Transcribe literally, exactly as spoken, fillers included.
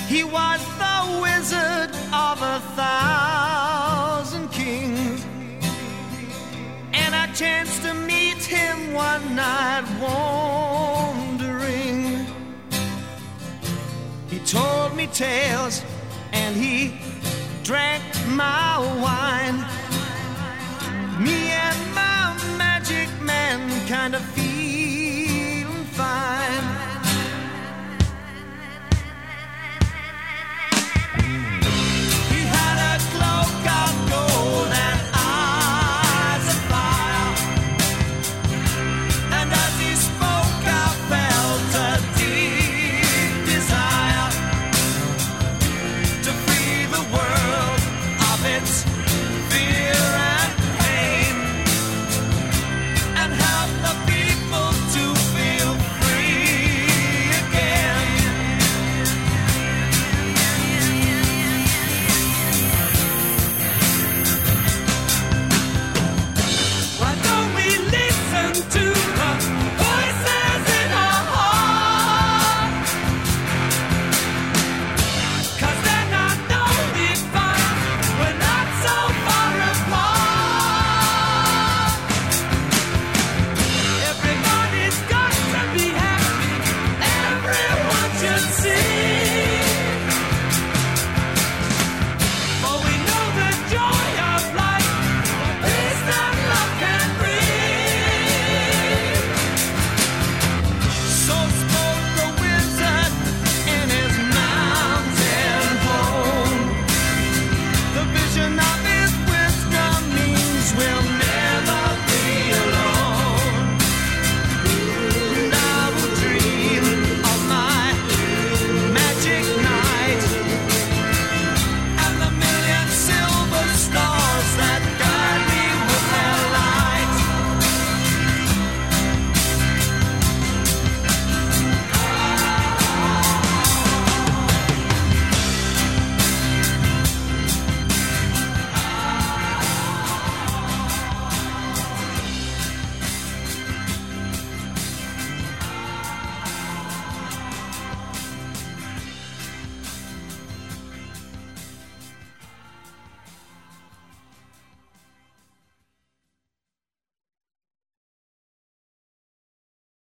He was the wizard of a thousand kings, and I chanced to meet him one night wandering. He told me tales and he drank my wine. Me and my magic man kind of feel